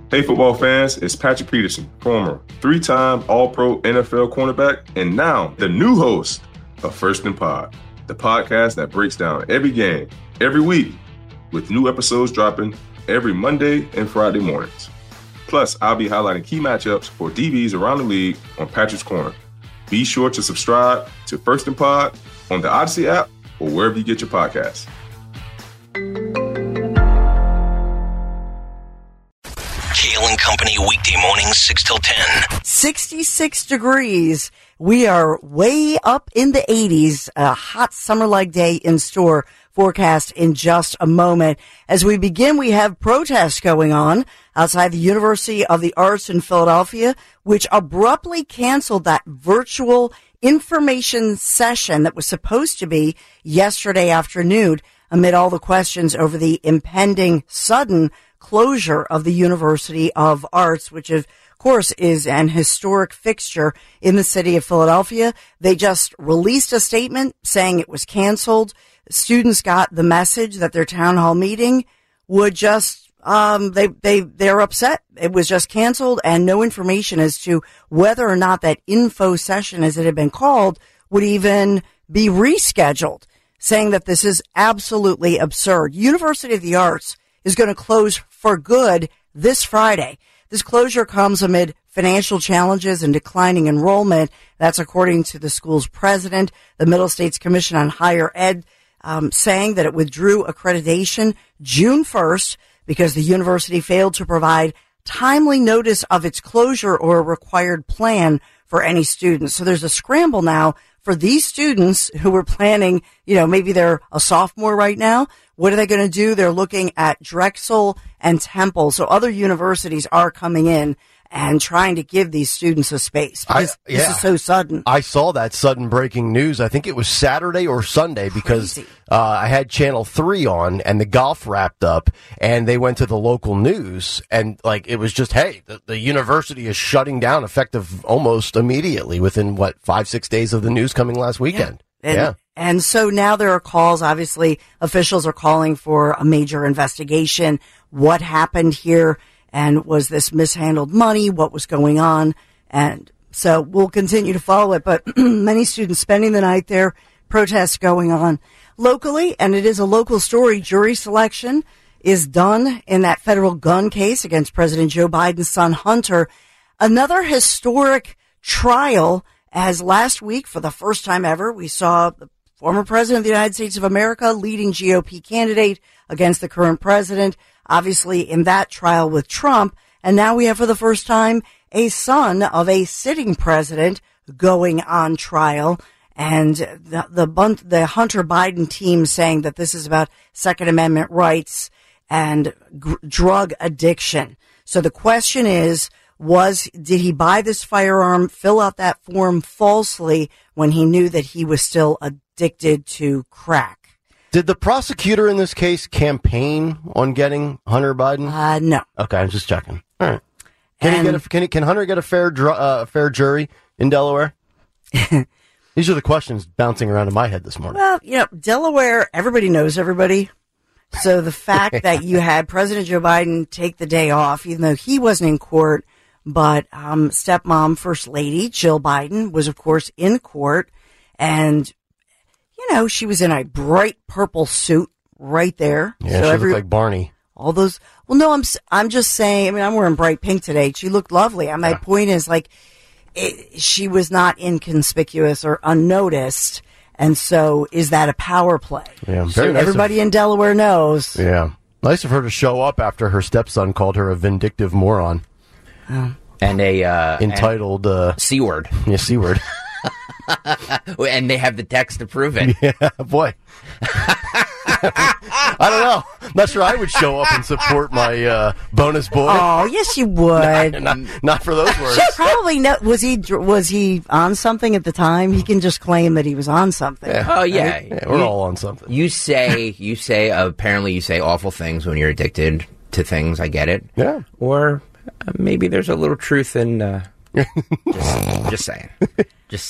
Hey, football fans, it's Patrick Peterson, former three-time All-Pro NFL cornerback, and now the new host of First and Pod, the podcast that breaks down every game, every week, with new episodes dropping every Monday and Friday mornings. Plus, I'll be highlighting key matchups for DBs around the league on Patrick's Corner. Be sure to subscribe to First and Pod on the Odyssey app or wherever you get your podcasts. Kale and Company, weekday mornings, 6 till 10. 66 degrees. We are way up in the 80s. A hot summer-like day in store. Forecast in just a moment. As we begin, we have protests going on outside the University of the Arts in Philadelphia, which abruptly canceled that virtual information session that was supposed to be yesterday afternoon amid all the questions over the impending sudden closure of the University of Arts, which of course is an historic fixture in the city of Philadelphia. They just released a statement saying it was canceled. Students got the message that their town hall meeting would just, they're upset. It was just canceled and no information as to whether or not that info session, as it had been called, would even be rescheduled, saying that this is absolutely absurd. University of the Arts is going to close for good this Friday. This closure comes amid financial challenges and declining enrollment. That's according to the school's president. The Middle States Commission on Higher Ed saying that it withdrew accreditation June 1st because the university failed to provide timely notice of its closure or a required plan for any students. So there's a scramble now for these students who were planning, maybe they're a sophomore right now. What are they going to do? They're looking at Drexel and Temple. So other universities are coming in and trying to give these students a space because this is so sudden. I saw that sudden breaking news. I think it was Saturday or Sunday because I had Channel 3 on and the golf wrapped up and they went to the local news and it was just, hey, the university is shutting down effective almost immediately within 5-6 days of the news coming last weekend. And so now there are calls, obviously officials are calling for a major investigation. What happened here? And was this mishandled money? What was going on? And so we'll continue to follow it. But many students spending the night there, protests going on locally. And it is a local story. Jury selection is done in that federal gun case against President Joe Biden's son, Hunter. Another historic trial, as last week, for the first time ever, we saw the former president of the United States of America, leading GOP candidate against the current president, obviously in that trial with Trump. And now we have for the first time a son of a sitting president going on trial. And the Hunter Biden team saying that this is about Second Amendment rights and drug addiction. So the question is, did he buy this firearm, fill out that form falsely when he knew that he was still addicted to crack? Did the prosecutor in this case campaign on getting Hunter Biden? No. Okay, I'm just checking. All right. Can Hunter get a fair jury in Delaware? These are the questions bouncing around in my head this morning. Well, Delaware, everybody knows everybody. So the fact that you had President Joe Biden take the day off, even though he wasn't in court, but stepmom, First Lady Jill Biden, was, of course, in court. And, she was in a bright purple suit right there. Yeah, so she looked like Barney. All those. Well, no, I'm just saying, I'm wearing bright pink today. She looked lovely. My point is, she was not inconspicuous or unnoticed. And so is that a power play? Yeah, so everybody in Delaware knows. Yeah. Nice of her to show up after her stepson called her a vindictive moron. Oh. And entitled C word. Yeah, C word. And they have the text to prove it. Yeah, boy. I don't know. Not sure I would show up and support my bonus boy. Oh, yes, you would. Not for those words. She probably was he on something at the time? He can just claim that he was on something. Yeah. Oh yeah, we're all on something. You say apparently you say awful things when you're addicted to things. I get it. Yeah. Or maybe there's a little truth in. Just saying. Just saying.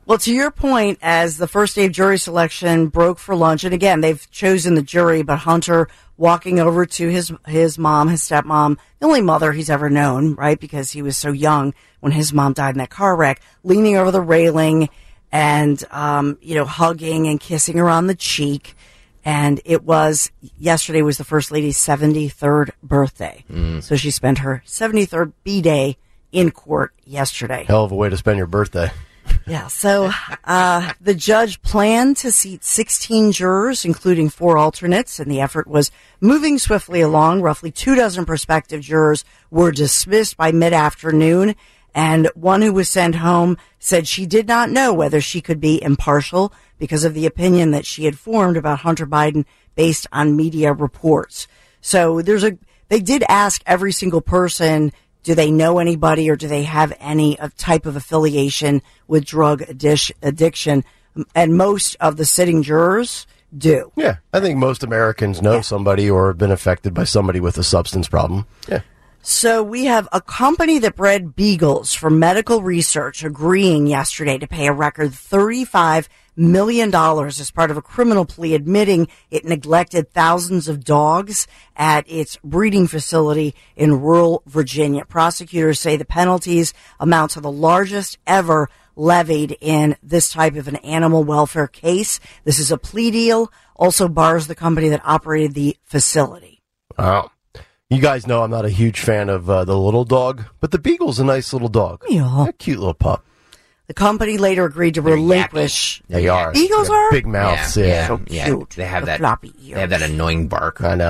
Well, to your point, as the first day of jury selection broke for lunch, and again, they've chosen the jury, but Hunter walking over to his mom, his stepmom, the only mother he's ever known, right? Because he was so young when his mom died in that car wreck, leaning over the railing and, hugging and kissing her on the cheek. And yesterday was the First Lady's 73rd birthday. So she spent her 73rd B-Day in court yesterday. Hell of a way to spend your birthday. Yeah, so the judge planned to seat 16 jurors, including 4 alternates, and the effort was moving swiftly along. Roughly 24 prospective jurors were dismissed by mid-afternoon, and one who was sent home said she did not know whether she could be impartial because of the opinion that she had formed about Hunter Biden based on media reports. So they did ask every single person, do they know anybody or do they have any type of affiliation with drug addiction? And most of the sitting jurors do. Yeah, I think most Americans know somebody or have been affected by somebody with a substance problem. Yeah. So we have a company that bred beagles for medical research agreeing yesterday to pay a record $35 million as part of a criminal plea, admitting it neglected thousands of dogs at its breeding facility in rural Virginia. Prosecutors say the penalties amount to the largest ever levied in this type of an animal welfare case. This is a plea deal, also bars the company that operated the facility. Wow. You guys know I'm not a huge fan of the little dog, but the beagle's a nice little dog. Yeah. A cute little pup. The company later agreed to relinquish. They are. Beagles are? Big mouths, yeah. So cute. They have The that floppy ears. They have that annoying bark. I know.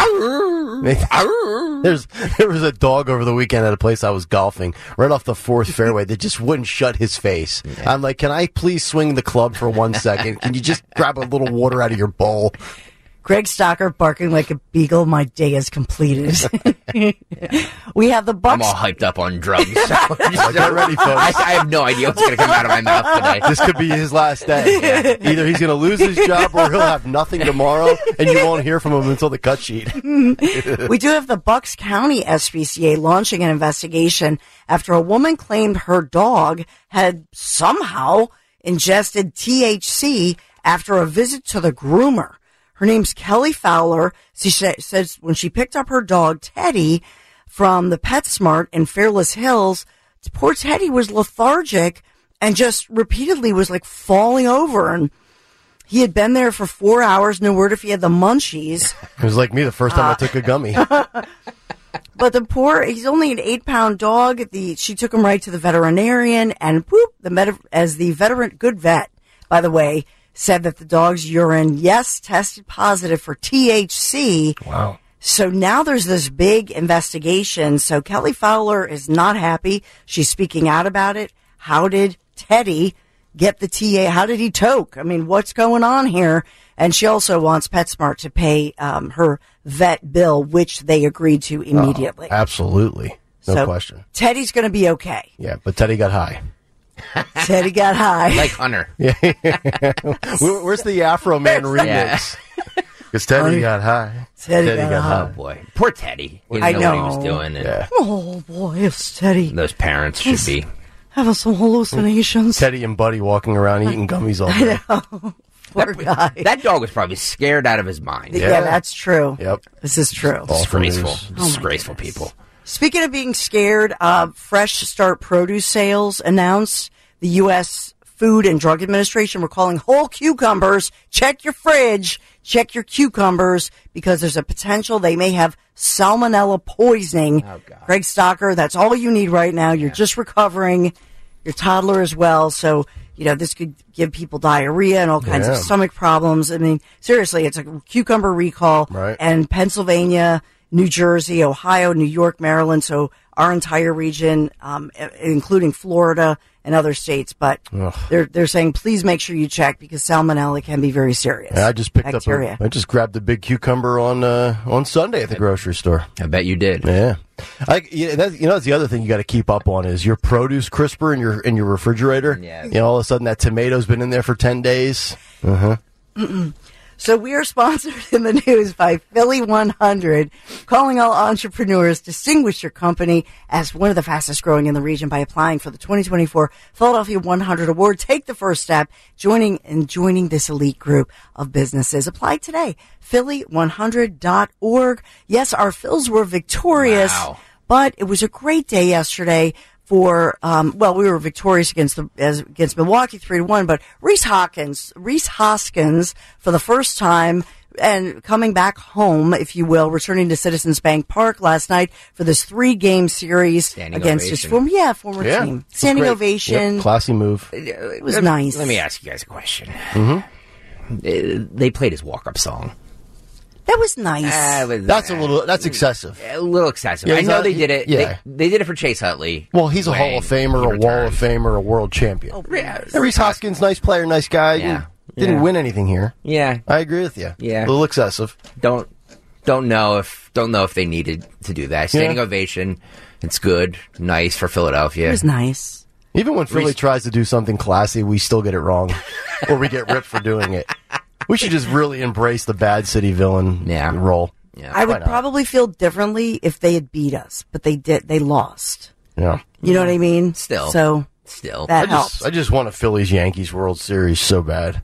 There was a dog over the weekend at a place I was golfing, right off the 4th fairway, that just wouldn't shut his face. Yeah. I'm like, can I please swing the club for 1 second? Can you just grab a little water out of your bowl? Greg Stocker barking like a beagle. My day is completed. We have the Bucks. I'm all hyped up on drugs. Get ready, folks. I have no idea what's going to come out of my mouth today. This could be his last day. Yeah. Either he's going to lose his job or he'll have nothing tomorrow, and you won't hear from him until the cut sheet. We do have the Bucks County SPCA launching an investigation after a woman claimed her dog had somehow ingested THC after a visit to the groomer. Her name's Kelly Fowler. She says when she picked up her dog, Teddy, from the PetSmart in Fairless Hills, poor Teddy was lethargic and just repeatedly was like falling over. And he had been there for 4 hours, no word if he had the munchies. It was like me the first time I took a gummy. But he's only an 8-pound dog. She took him right to the veterinarian, and whoop, the good vet, by the way, said that the dog's urine, tested positive for THC. Wow. So now there's this big investigation. So Kelly Fowler is not happy. She's speaking out about it. How did Teddy get the TA? How did he toke? I mean, what's going on here? And she also wants PetSmart to pay her vet bill, which they agreed to immediately. Oh, absolutely. No question. Teddy's going to be okay. Yeah, but Teddy got high. Teddy got high. Like Hunter. Yeah. Where's the Afro Man remix? Because Teddy got high. Teddy got high. Oh, boy. Poor Teddy. He I didn't know what he was know. doing. And Yeah. Oh, boy, it's Teddy. those parents should be. Having some hallucinations. Teddy and Buddy walking around eating gummies all day. Poor guy. That dog was probably scared out of his mind. Yeah, that's true. Yep. This is true. Disgraceful. Awful Disgraceful people. Speaking of being scared, Fresh Start produce sales announced the U.S. Food and Drug Administration. We're calling whole cucumbers. Check your fridge. Check your cucumbers because there's a potential they may have salmonella poisoning. Oh, God. Greg Stocker, that's all you need right now. You're just recovering. Your toddler as well. So, this could give people diarrhea and all kinds of stomach problems. I mean, seriously, it's a cucumber recall. Right. And Pennsylvania, New Jersey, Ohio, New York, Maryland. So our entire region, including Florida and other states. But they're saying, please make sure you check because salmonella can be very serious. Yeah, I just picked Bacteria. I just grabbed a big cucumber on Sunday at the grocery store. I bet you did. Yeah. That's the other thing you got to keep up on is your produce crisper in your refrigerator. Yeah. All of a sudden that tomato's been in there for 10 days. So we are sponsored in the news by Philly 100, calling all entrepreneurs. Distinguish your company as one of the fastest growing in the region by applying for the 2024 Philadelphia 100 Award. Take the first step, joining this elite group of businesses. Apply today, Philly100.org. Yes, our Phils were victorious, but it was a great day yesterday. For we were victorious against Milwaukee 3-1, but Rhys Hoskins for the first time and coming back home, if you will, returning to Citizens Bank Park last night for this 3-game series against his former team. Standing ovation, classy move. It was nice. Let me ask you guys a question. Mm-hmm. They played his walk-up song. That was nice. That's excessive. A little excessive. Yeah, I know they did it. Yeah. They did it for Chase Utley. Well, he's a Hall of Famer, a Wall of Famer, a world champion. Oh, yeah. Rhys Hoskins, nice player, nice guy. Yeah. Didn't win anything here. Yeah. I agree with you. Yeah. A little excessive. Don't know if they needed to do that. Standing ovation. It's good. Nice for Philadelphia. It was nice. Even when Philly tries to do something classy, we still get it wrong. Or we get ripped for doing it. We should just really embrace the bad city villain role. Yeah. I would probably feel differently if they had beat us, but they did. They lost. Yeah. You know what I mean? Still. That helps. I just want a Phillies-Yankees World Series so bad.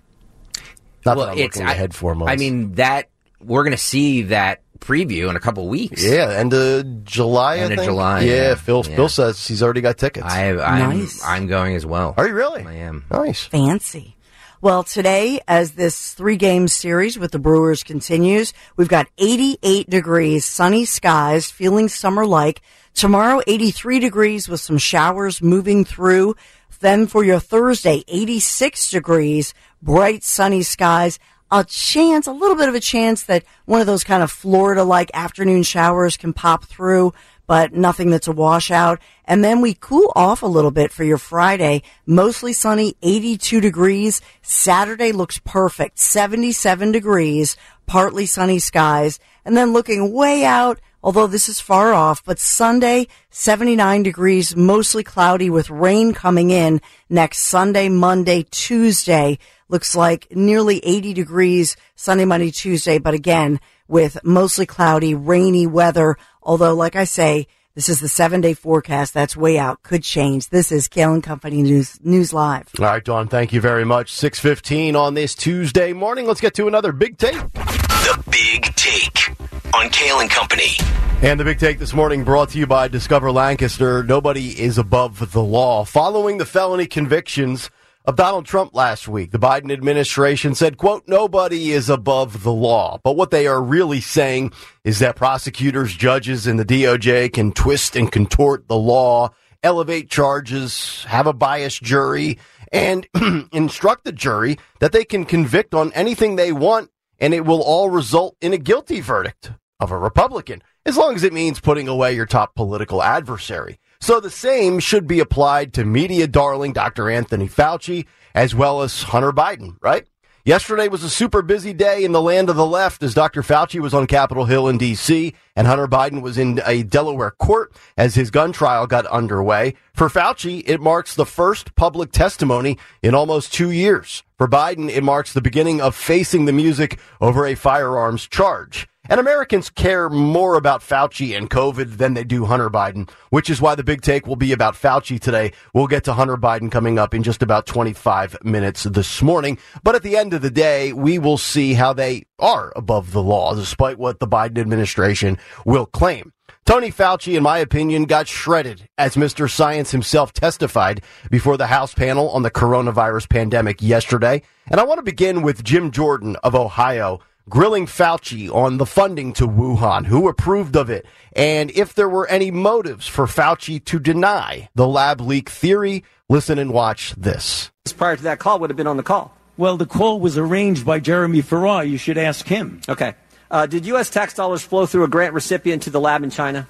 Not that I'm looking ahead 4 months. I mean, we're going to see that preview in a couple weeks. Yeah, end of July, I think. July. Yeah, Phil says he's already got tickets. Nice. I'm going as well. Are you really? I am. Nice. Fancy. Well, today, as this 3-game series with the Brewers continues, we've got 88 degrees, sunny skies, feeling summer-like. Tomorrow, 83 degrees with some showers moving through. Then for your Thursday, 86 degrees, bright sunny skies. A little bit of a chance that one of those kind of Florida-like afternoon showers can pop through, but nothing that's a washout. And then we cool off a little bit for your Friday. Mostly sunny, 82 degrees. Saturday looks perfect, 77 degrees, partly sunny skies. And then looking way out, although this is far off, but Sunday, 79 degrees, mostly cloudy with rain coming in next Sunday, Monday, Tuesday. Looks like nearly 80 degrees Sunday, Monday, Tuesday, but again, with mostly cloudy, rainy weather. Although, like I say, this is the 7-day forecast. That's way out. Could change. This is Kale and Company News Live. All right, Dawn, thank you very much. 6:15 on this Tuesday morning. Let's get to another Big Take. The Big Take on Kale and Company. And the Big Take this morning brought to you by Discover Lancaster. Nobody is above the law. Following the felony convictions of Donald Trump last week, the Biden administration said, quote, nobody is above the law. But what they are really saying is that prosecutors, judges, and the DOJ can twist and contort the law, elevate charges, have a biased jury, and instruct the jury that they can convict on anything they want, and it will all result in a guilty verdict of a Republican, as long as it means putting away your top political adversary. So the same should be applied to media darling Dr. Anthony Fauci, as well as Hunter Biden, right? Yesterday was a super busy day in the land of the left as Dr. Fauci was on Capitol Hill in D.C. and Hunter Biden was in a Delaware court as his gun trial got underway. For Fauci, it marks the first public testimony in almost 2 years. For Biden, it marks the beginning of facing the music over a firearms charge. And Americans care more about Fauci and COVID than they do Hunter Biden, which is why the Big Take will be about Fauci today. We'll get to Hunter Biden coming up in just about 25 minutes this morning. But at the end of the day, we will see how they are above the law, despite what the Biden administration will claim. Tony Fauci, in my opinion, got shredded as Mr. Science himself testified before the House panel on the coronavirus pandemic yesterday. And I want to begin with Jim Jordan of Ohio, grilling Fauci on the funding to Wuhan, who approved of it, and if there were any motives for Fauci to deny the lab leak theory. Listen and watch this. Prior to that call would have been on the call. Well, the call was arranged by Jeremy Farrar. You should ask him. Okay. Did U.S. tax dollars flow through a grant recipient to the lab in China?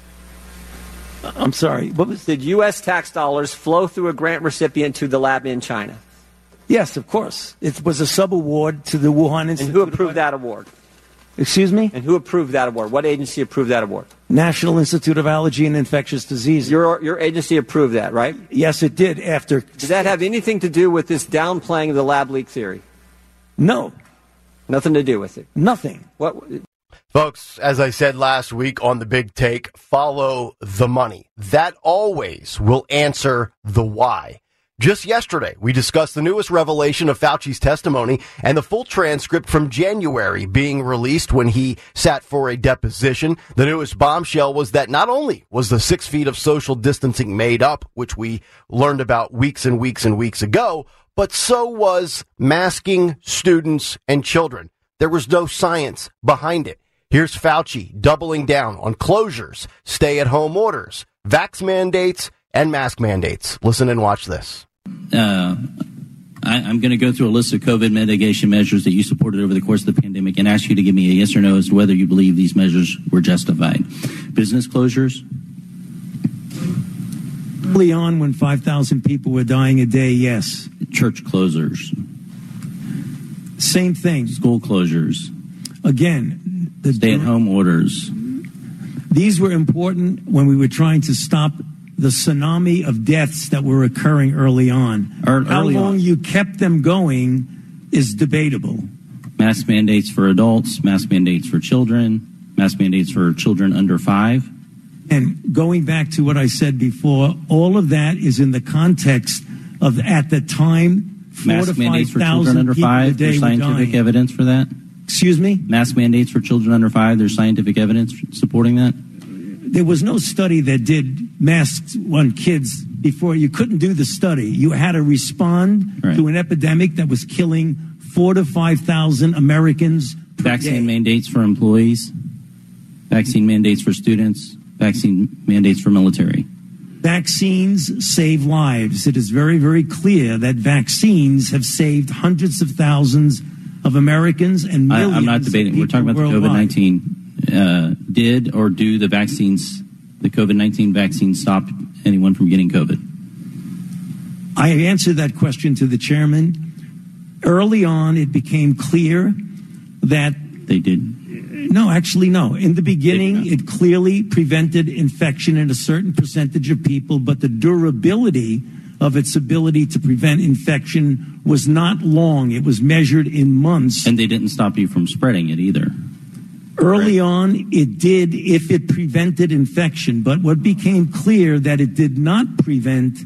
I'm sorry. What was? Did U.S. tax dollars flow through a grant recipient to the lab in China? Yes, of course. It was a sub-award to the Wuhan Institute. And who approved that award? Excuse me? And who approved that award? What agency approved that award? National Institute of Allergy and Infectious Diseases. Your agency approved that, right? Yes, it did. After. Did that have anything to do with this downplaying of the lab leak theory? No. Nothing to do with it. Nothing. What? Folks, as I said last week on The Big Take, follow the money. That always will answer the why. Just yesterday, we discussed the newest revelation of Fauci's testimony and the full transcript from January being released when he sat for a deposition. The newest bombshell was that not only was the 6 feet of social distancing made up, which we learned about weeks and weeks and weeks ago, but so was masking students and children. There was no science behind it. Here's Fauci doubling down on closures, stay-at-home orders, vax mandates, and mask mandates. Listen and watch this. I'm going to go through a list of COVID mitigation measures that you supported over the course of the pandemic and ask you to give me a yes or no as to whether you believe these measures were justified. Business closures? Early on, when 5,000 people were dying a day, yes. Church closures? Same thing. School closures? Again, the stay-at-home orders? These were important when we were trying to stop the tsunami of deaths that were occurring early on. How long you kept them going is debatable. Mask mandates for adults, mask mandates for children, mask mandates for children under 5. And going back to what I said before, all of that is in the context of, at the time, 4,000 to 5,000 mandates for children under 5. There's scientific evidence for that. Excuse me? Mask mandates for children under 5. There's scientific evidence supporting that. There was no study that did masks on kids before. You couldn't do the study. You had to respond to an epidemic that was killing 4,000 to 5,000 Americans per Vaccine day. mandates for employees, vaccine mandates for students, vaccine mandates for military. Vaccines save lives. It is very, very clear that vaccines have saved hundreds of thousands of Americans and millions. I'm not debating. Of We're talking about the COVID-19. Did or do the vaccines, the COVID-19 vaccines, stop anyone from getting COVID? I answered that question to the chairman. Early on, it became clear that they did. No, actually, no. In the beginning, it clearly prevented infection in a certain percentage of people, but the durability of its ability to prevent infection was not long. It was measured in months. And they didn't stop you from spreading it either. Early on, it did if it prevented infection, but what became clear that it did not prevent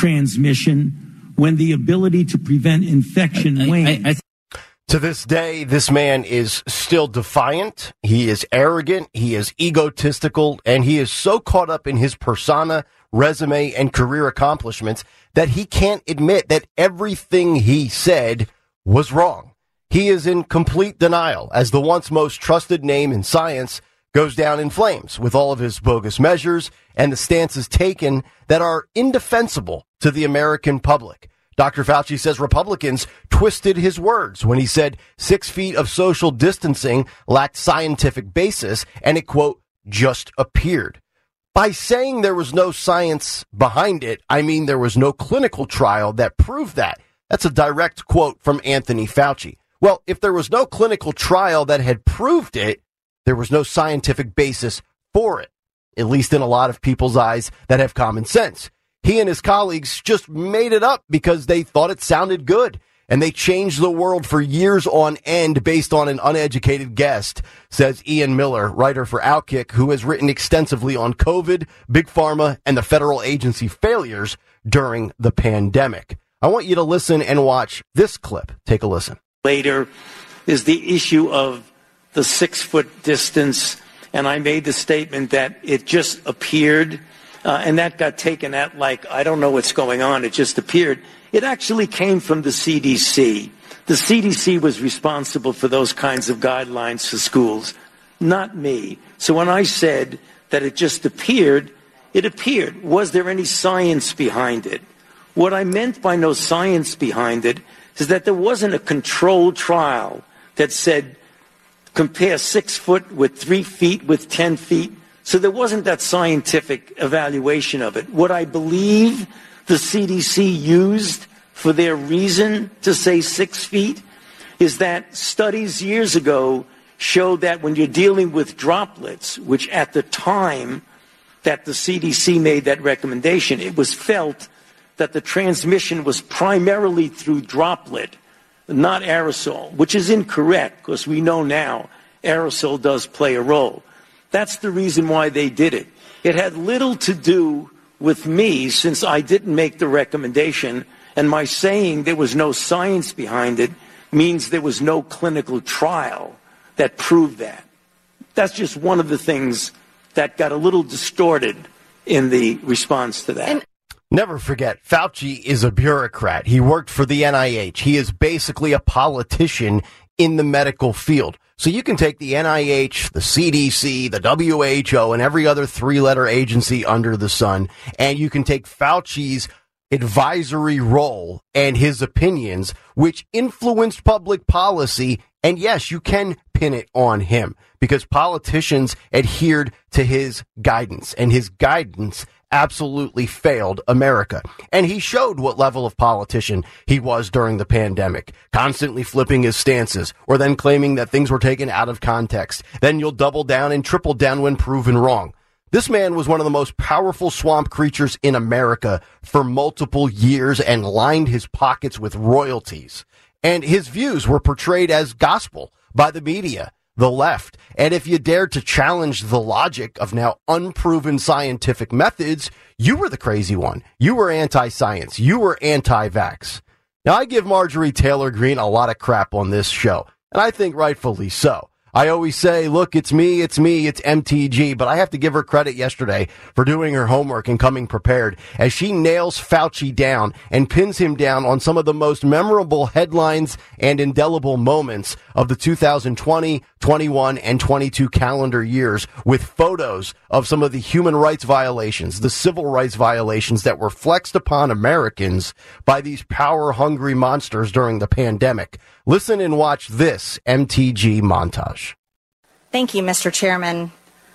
transmission when the ability to prevent infection waned. To this day, this man is still defiant. He is arrogant. He is egotistical, and he is so caught up in his persona, resume, and career accomplishments that he can't admit that everything he said was wrong. He is in complete denial as the once most trusted name in science goes down in flames with all of his bogus measures and the stances taken that are indefensible to the American public. Dr. Fauci says Republicans twisted his words when he said 6 feet of social distancing lacked scientific basis and it, quote, just appeared. By saying there was no science behind it, I mean there was no clinical trial that proved that. That's a direct quote from Anthony Fauci. Well, if there was no clinical trial that had proved it, there was no scientific basis for it, at least in a lot of people's eyes that have common sense. He and his colleagues just made it up because they thought it sounded good, and they changed the world for years on end based on an uneducated guess, says Ian Miller, writer for Outkick, who has written extensively on COVID, Big Pharma, and the federal agency failures during the pandemic. I want you to listen and watch this clip. Take a listen. Later is the issue of the 6 foot distance. And I made the statement that it just appeared, and that got taken at like, I don't know what's going on. It just appeared. It actually came from the CDC. The CDC was responsible for those kinds of guidelines for schools, not me. So when I said that it just appeared, it appeared. Was there any science behind it? What I meant by no science behind it is that there wasn't a controlled trial that said compare 6 foot with 3 feet with 10 feet. So there wasn't that scientific evaluation of it. What I believe the CDC used for their reason to say 6 feet is that studies years ago showed that when you're dealing with droplets, which at the time that the CDC made that recommendation, it was felt that the transmission was primarily through droplet, not aerosol, which is incorrect because we know now aerosol does play a role. That's the reason why they did it. It had little to do with me since I didn't make the recommendation, and my saying there was no science behind it means there was no clinical trial that proved that. That's just one of the things that got a little distorted in the response to that. Never forget, Fauci is a bureaucrat. He worked for the NIH. He is basically a politician in the medical field. So you can take the NIH, the CDC, the WHO, and every other three-letter agency under the sun, and you can take Fauci's advisory role and his opinions, which influenced public policy, and yes, you can pin it on him because politicians adhered to his guidance, and his guidance absolutely failed America. And he showed what level of politician he was during the pandemic, constantly flipping his stances or then claiming that things were taken out of context. Then you'll double down and triple down when proven wrong. This man was one of the most powerful swamp creatures in America for multiple years and lined his pockets with royalties. And his views were portrayed as gospel by the media, the left. And if you dared to challenge the logic of now unproven scientific methods, you were the crazy one. You were anti-science. You were anti-vax. Now, I give Marjorie Taylor Greene a lot of crap on this show, and I think rightfully so. I always say, look, it's me, it's MTG, but I have to give her credit yesterday for doing her homework and coming prepared as she nails Fauci down and pins him down on some of the most memorable headlines and indelible moments of the 2020, 21, and 22 calendar years with photos of some of the human rights violations, the civil rights violations that were flexed upon Americans by these power-hungry monsters during the pandemic. Listen and watch this MTG montage. Thank you, Mr. Chairman.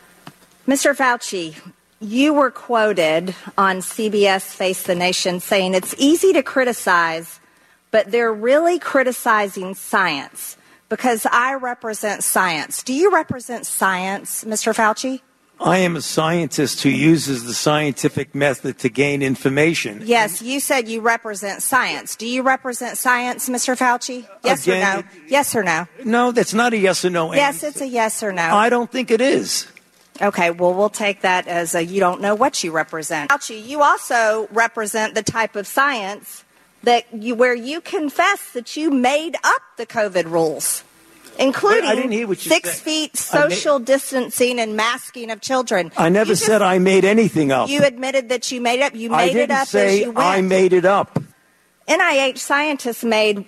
Mr. Fauci, you were quoted on CBS Face the Nation saying it's easy to criticize, but they're really criticizing science because I represent science. Do you represent science, Mr. Fauci? I am a scientist who uses the scientific method to gain information. Yes, you said you represent science. Do you represent science, Mr. Fauci? Yes or no? Yes or no? No, that's not a yes or no answer. Yes, it's a yes or no. I don't think it is. Okay, well, we'll take that as a you don't know what you represent. Fauci, you also represent the type of science that where you confess that you made up the COVID rules, including 6 feet social distancing and masking of children. I never said I made anything up. You admitted that you made it up. You made it up as you went. I made it up. NIH scientists made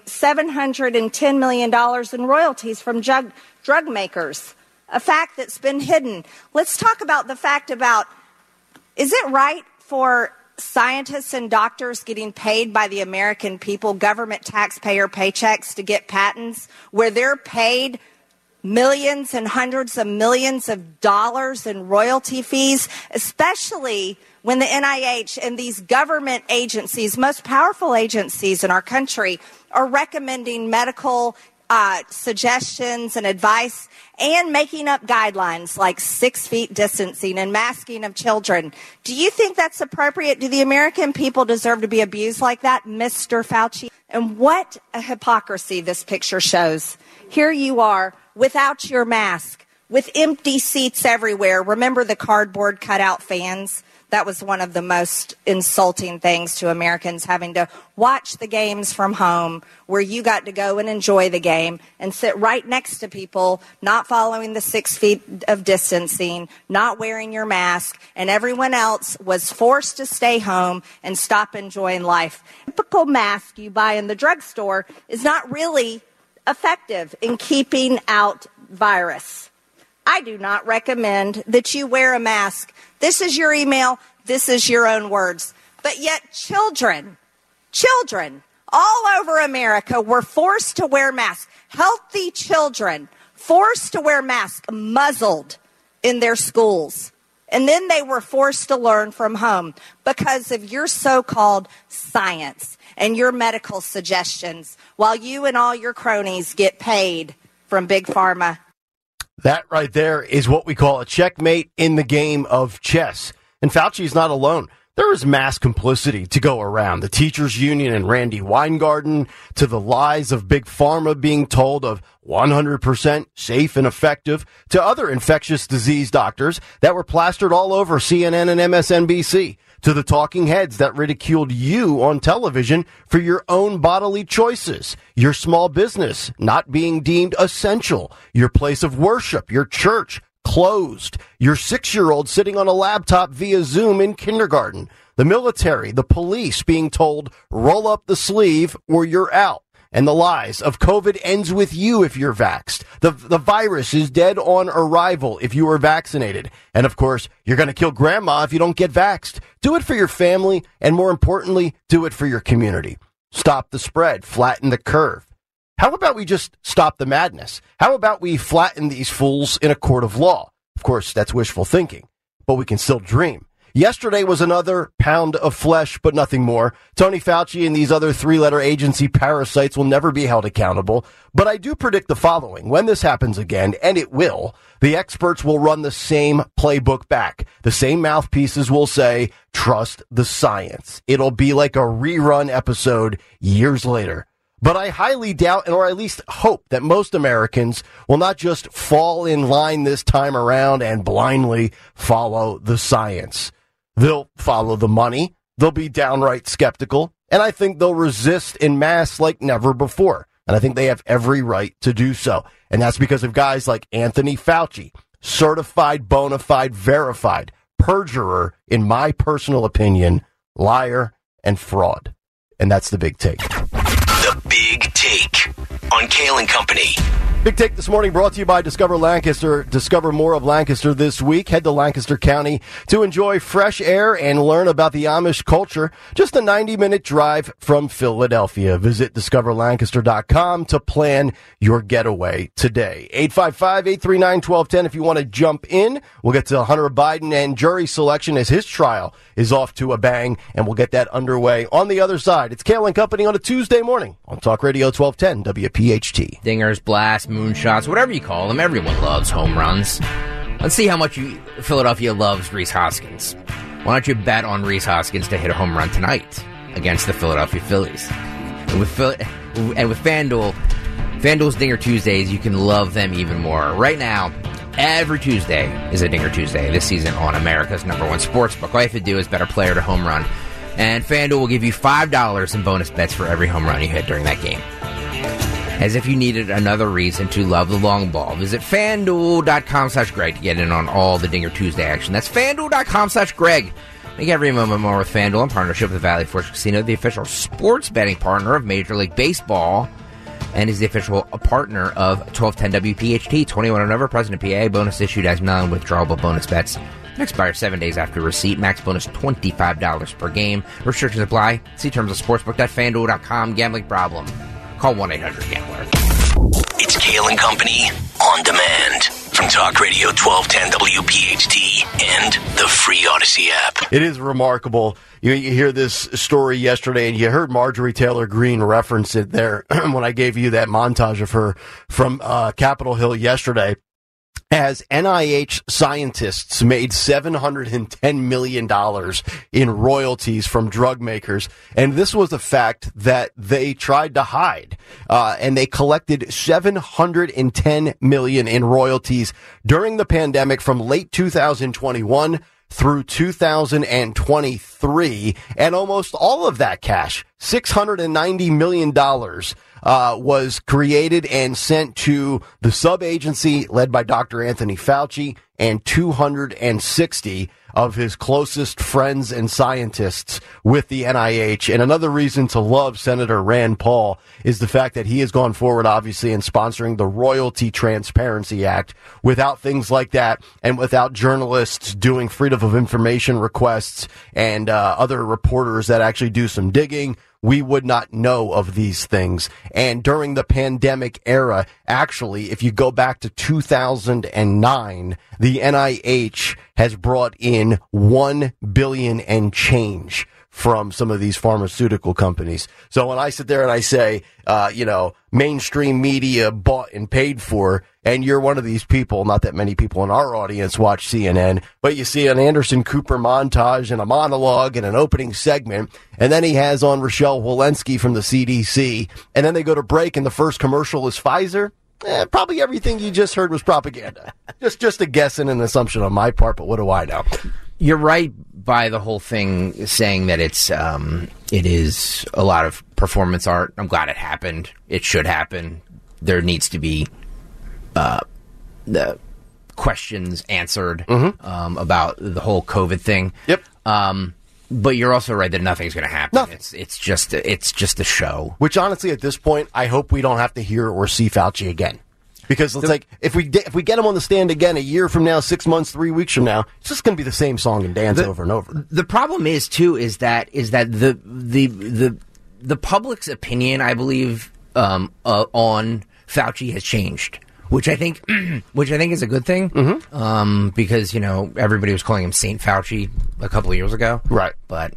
$710 million in royalties from drug makers, a fact that's been hidden. Let's talk about the fact about, is it right for scientists and doctors getting paid by the American people, government taxpayer paychecks to get patents where they're paid millions and hundreds of millions of dollars in royalty fees, especially when the NIH and these government agencies, most powerful agencies in our country, are recommending medical suggestions and advice and making up guidelines like 6 feet distancing and masking of children. Do you think that's appropriate? Do the American people deserve to be abused like that, Mr. Fauci? And what a hypocrisy this picture shows. Here you are without your mask, with empty seats everywhere. Remember the cardboard cutout fans? That was one of the most insulting things to Americans, having to watch the games from home where you got to go and enjoy the game and sit right next to people not following the 6 feet of distancing, not wearing your mask, and everyone else was forced to stay home and stop enjoying life. The typical mask you buy in the drugstore is not really effective in keeping out virus. I do not recommend that you wear a mask. This is your email. This is your own words. But yet children all over America were forced to wear masks. Healthy children forced to wear masks, muzzled in their schools. And then they were forced to learn from home because of your so-called science and your medical suggestions, while you and all your cronies get paid from Big Pharma. That right there is what we call a checkmate in the game of chess. And Fauci's not alone. There is mass complicity to go around. The teachers union and Randy Weingarten, to the lies of Big Pharma being told of 100% safe and effective, to other infectious disease doctors that were plastered all over CNN and MSNBC, to the talking heads that ridiculed you on television for your own bodily choices, your small business not being deemed essential, your place of worship, your church closed, your 6-year-old sitting on a laptop via Zoom in kindergarten, the military, the police being told, roll up the sleeve or you're out, and the lies of COVID ends with you if you're vaxxed. The virus is dead on arrival if you are vaccinated. And of course, you're going to kill grandma if you don't get vaxxed. Do it for your family, and more importantly, do it for your community. Stop the spread, flatten the curve. How about we just stop the madness? How about we flatten these fools in a court of law? Of course, that's wishful thinking, but we can still dream. Yesterday was another pound of flesh, but nothing more. Tony Fauci and these other 3-letter agency parasites will never be held accountable. But I do predict the following. When this happens again, and it will, the experts will run the same playbook back. The same mouthpieces will say, trust the science. It'll be like a rerun episode years later. But I highly doubt, or at least hope, that most Americans will not just fall in line this time around and blindly follow the science. They'll follow the money. They'll be downright skeptical. And I think they'll resist in mass like never before. And I think they have every right to do so. And that's because of guys like Anthony Fauci, certified, bona fide, verified, perjurer, in my personal opinion, liar and fraud. And that's the big take. The Big Take on Kale & Company. Big Take this morning brought to you by Discover Lancaster. Discover more of Lancaster this week. Head to Lancaster County to enjoy fresh air and learn about the Amish culture. Just a 90-minute drive from Philadelphia. Visit discoverlancaster.com to plan your getaway today. 855-839-1210 if you want to jump in. We'll get to Hunter Biden and jury selection as his trial is off to a bang, and we'll get that underway on the other side. It's Kale & Company on a Tuesday morning on Talk Radio 1210 WPHT. Dingers, blasts, moonshots, whatever you call them, everyone loves home runs. Let's see how much Philadelphia loves Rhys Hoskins. Why don't you bet on Rhys Hoskins to hit a home run tonight against the Philadelphia Phillies? And with FanDuel's Dinger Tuesdays, you can love them even more. Right now, every Tuesday is a Dinger Tuesday this season on America's #1 sportsbook. All you have to do is bet a player to home run, and FanDuel will give you $5 in bonus bets for every home run you hit during that game. As if you needed another reason to love the long ball, visit FanDuel.com/Greg to get in on all the Dinger Tuesday action. That's FanDuel.com/Greg. Make every moment more with FanDuel in partnership with Valley Forge Casino, the official sports betting partner of Major League Baseball, and is the official partner of 1210 WPHT. 21 and over, President PA. Bonus issued as non-withdrawable bonus bets. It expires 7 days after receipt. Max bonus $25 per game. Restrictions apply. See terms of sportsbook.fanduel.com. Gambling problem? Call 1-800-GAMBLER. It's Kale & Company on demand from Talk Radio 1210 WPHT and the free Odyssey app. It is remarkable. You hear this story yesterday, and you heard Marjorie Taylor Greene reference it there when I gave you that montage of her from Capitol Hill yesterday. As NIH scientists made $710 million in royalties from drug makers. And this was a fact that they tried to hide. And they collected $710 million in royalties during the pandemic from late 2021 through 2023. And almost all of that cash, $690 million, was created and sent to the sub-agency led by Dr. Anthony Fauci and 260 of his closest friends and scientists with the NIH. And another reason to love Senator Rand Paul is the fact that he has gone forward, obviously, in sponsoring the Royalty Transparency Act. Without things like that, and without journalists doing freedom of information requests and other reporters that actually do some digging, we would not know of these things. And during the pandemic era, actually, if you go back to 2009, the NIH has brought in $1 billion and change from some of these pharmaceutical companies. So when I sit there and I say, mainstream media bought and paid for, and you're one of these people, not that many people in our audience watch CNN, but you see an Anderson Cooper montage and a monologue and an opening segment, and then he has on Rochelle Walensky from the CDC, and then they go to break and the first commercial is Pfizer. Probably everything you just heard was propaganda. Just a guess and an assumption on my part, but what do I know? You're right by the whole thing saying that it is a lot of performance art. I'm glad it happened. It should happen. There needs to be the questions answered about the whole COVID thing. Yep. But you're also right that nothing's going to happen. Nothing. It's just a show. Which honestly, at this point, I hope we don't have to hear or see Fauci again. Because it's like if we get him on the stand again a year from now, 6 months, 3 weeks from now, it's just going to be the same song and dance over and over. The problem is that the public's opinion, I believe, on Fauci has changed, which I think is a good thing. Because everybody was calling him Saint Fauci a couple of years ago, right? But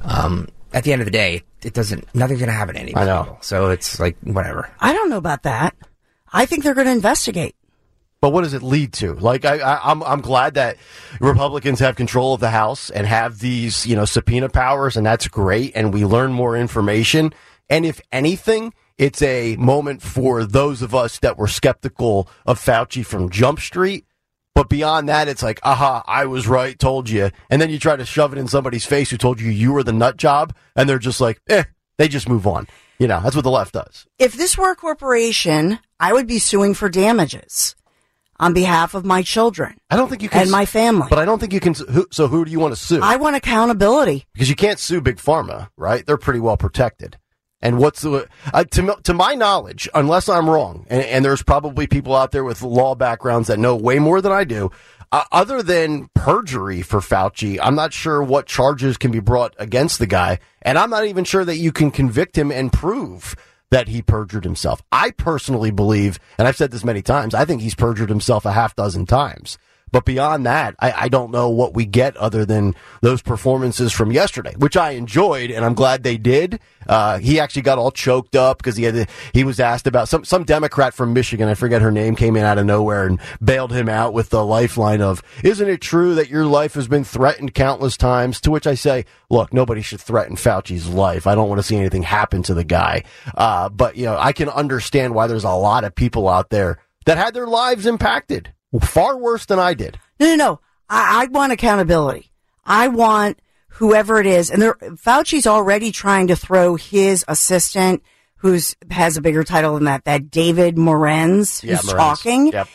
at the end of the day, nothing's going to happen to any of these people. So it's like whatever. I don't know about that. I think they're going to investigate. But what does it lead to? Like, I'm glad that Republicans have control of the House and have these, subpoena powers, and that's great. And we learn more information. And if anything, it's a moment for those of us that were skeptical of Fauci from Jump Street. But beyond that, it's like, aha, I was right, told you. And then you try to shove it in somebody's face who told you were the nut job, and they're just like, they just move on. That's what the left does. If this were a corporation, I would be suing for damages on behalf of my children. I don't think you can. And my family. But I don't think you can. So who do you want to sue? I want accountability. Because you can't sue Big Pharma, right? They're pretty well protected. And what's to my knowledge, unless I'm wrong, and there's probably people out there with law backgrounds that know way more than I do, other than perjury for Fauci, I'm not sure what charges can be brought against the guy, and I'm not even sure that you can convict him and prove that he perjured himself. I personally believe, and I've said this many times, I think he's perjured himself a half dozen times. But beyond that, I don't know what we get other than those performances from yesterday, which I enjoyed, and I'm glad they did. He actually got all choked up because he was asked about some Democrat from Michigan, I forget her name, came in out of nowhere and bailed him out with the lifeline of, isn't it true that your life has been threatened countless times? To which I say, look, nobody should threaten Fauci's life. I don't want to see anything happen to the guy. But I can understand why there's a lot of people out there that had their lives impacted. Far worse than I did. No. I want accountability. I want whoever it is. And Fauci's already trying to throw his assistant, has a bigger title than that David Morenz, who's talking. Yep.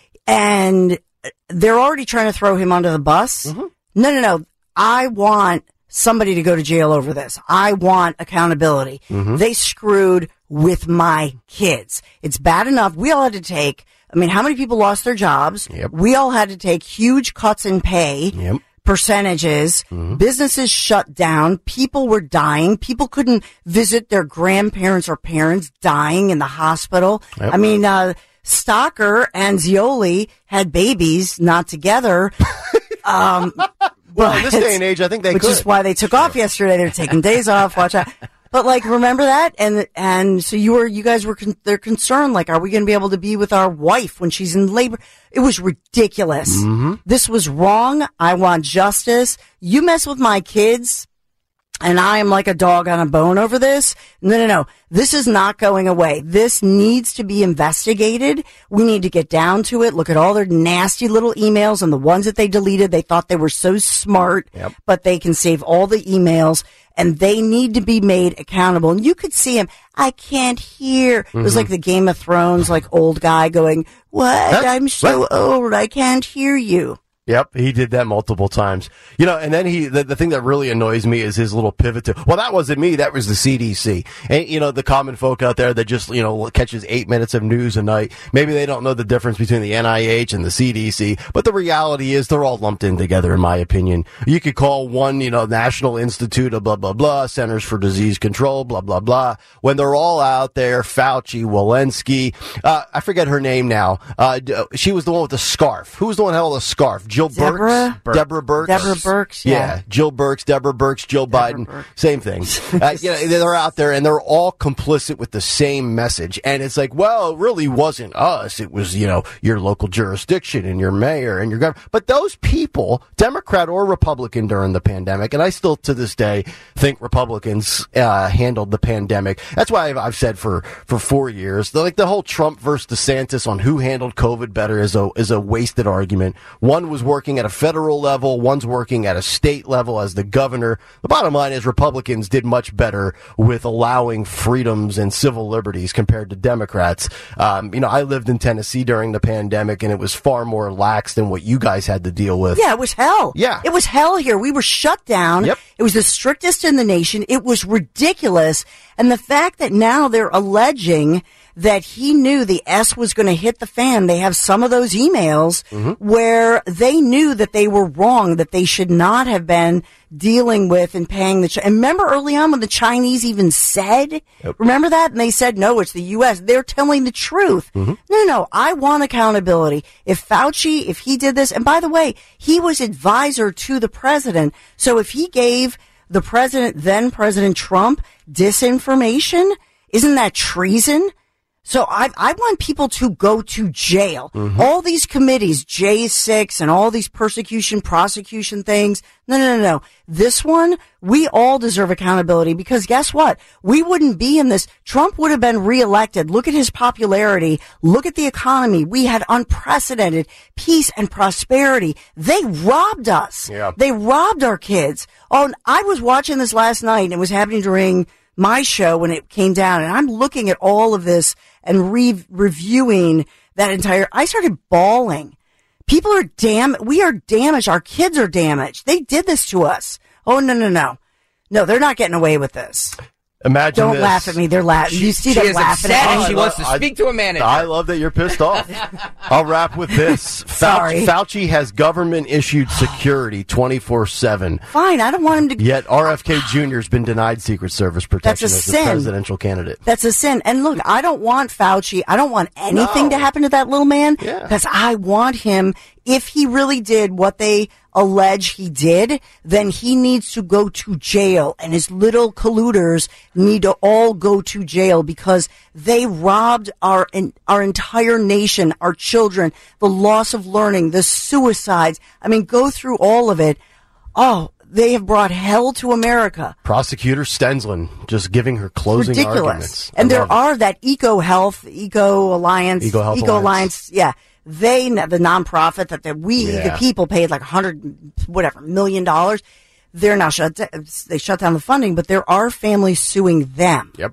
And they're already trying to throw him under the bus. No. I want somebody to go to jail over this. I want accountability. They screwed with my kids. It's bad enough. We all had to take... how many people lost their jobs? Yep. We all had to take huge cuts in pay, percentages. Businesses shut down. People were dying. People couldn't visit their grandparents or parents dying in the hospital. Yep. Stocker and Zioli had babies, not together. Well, in this day and age, I think they could. Which is why they took off yesterday. They're taking days off. Watch out. But remember that? And so you guys were, they're concerned, are we going to be able to be with our wife when she's in labor? It was ridiculous. This was wrong. I want justice. You mess with my kids and I am like a dog on a bone over this. No. This is not going away. This needs to be investigated. We need to get down to it. Look at all their nasty little emails and the ones that they deleted. They thought they were so smart, but they can save all the emails. And they need to be made accountable. And you could see him. I can't hear. It was like the Game of Thrones, old guy going, what? I'm so old. I can't hear you. Yep, he did that multiple times. And then the thing that really annoys me is his little pivot to, well, that wasn't me, that was the CDC. And, the common folk out there that just, catches 8 minutes of news a night, maybe they don't know the difference between the NIH and the CDC, but the reality is they're all lumped in together, in my opinion. You could call one, National Institute of blah, blah, blah, Centers for Disease Control, blah, blah, blah, when they're all out there, Fauci, Walensky, I forget her name now, she was the one with the scarf. Who was the one that had all the scarf? Jill Deborah Burks. Deborah Burks, yeah. Jill Burks, Deborah Burks, Jill Biden, same thing. They're out there, and they're all complicit with the same message. And it's like, well, it really wasn't us. It was, your local jurisdiction and your mayor and your governor. But those people, Democrat or Republican during the pandemic, and I still to this day think Republicans handled the pandemic. That's why I've said for 4 years, the whole Trump versus DeSantis on who handled COVID better is a wasted argument. One was working at a federal level, one's working at a state level as the governor. The bottom line is Republicans did much better with allowing freedoms and civil liberties compared to Democrats. I lived in Tennessee during the pandemic, and it was far more lax than what you guys had to deal with. Yeah, it was hell. Yeah. It was hell here. We were shut down. Yep. It was the strictest in the nation. It was ridiculous. And the fact that now they're alleging that he knew the S was going to hit the fan. They have some of those emails where they knew that they were wrong, that they should not have been dealing with and paying and remember early on when the Chinese even said, remember that? And they said, no, it's the U.S. They're telling the truth. No, I want accountability. If Fauci, if he did this, and by the way, he was advisor to the president. So if he gave the president, then President Trump, disinformation, isn't that treason? So I want people to go to jail. All these committees, J6 and all these prosecution things. No. This one, we all deserve accountability because guess what? We wouldn't be in this. Trump would have been reelected. Look at his popularity. Look at the economy. We had unprecedented peace and prosperity. They robbed us. Yeah. They robbed our kids. Oh, I was watching this last night and it was happening during my show when it came down, and I'm looking at all of this and reviewing that entire, I started bawling. People are we are damaged. Our kids are damaged. They did this to us. Oh, no. No, they're not getting away with this. Imagine Don't this. laugh at me. They're laughing. You see them laughing at me. She wants to speak to a manager. I love that you're pissed off. I'll wrap with this. Sorry. Fauci has government-issued security 24/7. Fine, I don't want him to. Yet RFK Jr. has been denied Secret Service protection That's as a the sin. presidential candidate. That's a sin. And look, I don't want Fauci. I don't want anything to happen to that little man because I want him. If he really did what they allege he did, then he needs to go to jail, and his little colluders need to all go to jail because they robbed our entire nation, our children, the loss of learning, the suicides. I mean, go through all of it. Oh, they have brought hell to America. Prosecutor Stensland just giving her closing arguments. And there are that Eco Alliance, yeah. They, the nonprofit that the people paid like $100 million. They're now they shut down the funding, but there are families suing them. Yep.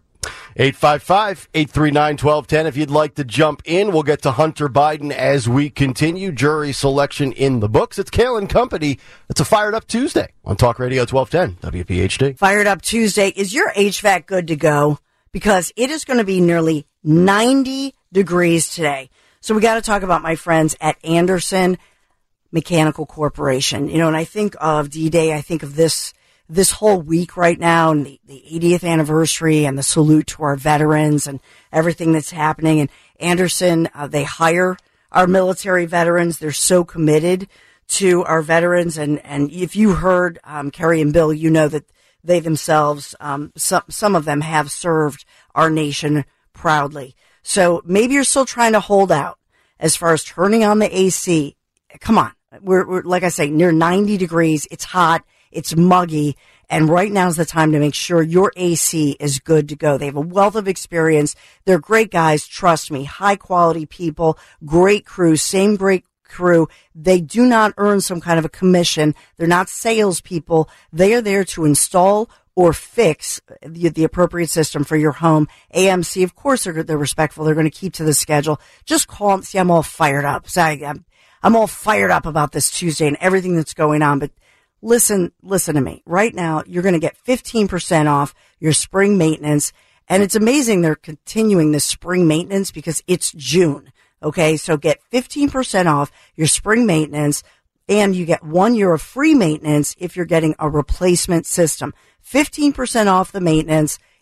855-839-1210. If you'd like to jump in, we'll get to Hunter Biden as we continue. Jury selection in the books. It's Kale and Company. It's a Fired Up Tuesday on Talk Radio 1210 WPHT. Fired Up Tuesday. Is your HVAC good to go? Because it is going to be nearly 90 degrees today. So we got to talk about my friends at Anderson Mechanical Corporation. And I think of D-Day, I think of this whole week right now and the 80th anniversary and the salute to our veterans and everything that's happening. And Anderson, they hire our military veterans. They're so committed to our veterans. And if you heard Kerry and Bill, you know that they themselves, some of them have served our nation proudly. So maybe you're still trying to hold out as far as turning on the AC. Come on. We're like I say, near 90 degrees. It's hot. It's muggy. And right now is the time to make sure your AC is good to go. They have a wealth of experience. They're great guys. Trust me. High quality people, great crew, same great crew. They do not earn some kind of a commission. They're not salespeople. They are there to install or fix the appropriate system for your home. AMC, of course, they're respectful. They're going to keep to the schedule. Just call them. See, I'm all fired up. So I'm all fired up about this Tuesday and everything that's going on. But listen to me. Right now, you're going to get 15% off your spring maintenance. And it's amazing they're continuing this spring maintenance because it's June. Okay, so get 15% off your spring maintenance, and you get 1 year of free maintenance if you're getting a replacement system. 15% off the maintenance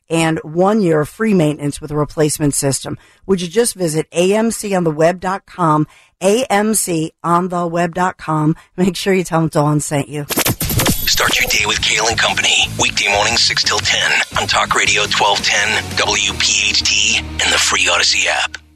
and 1 year free maintenance with a replacement system. Would you just visit amcontheweb.com, amcontheweb.com. Make sure you tell them Dawn sent you. Start your day with Kale and Company. Weekday mornings 6 till 10 on Talk Radio 1210, WPHT, and the free Odyssey app.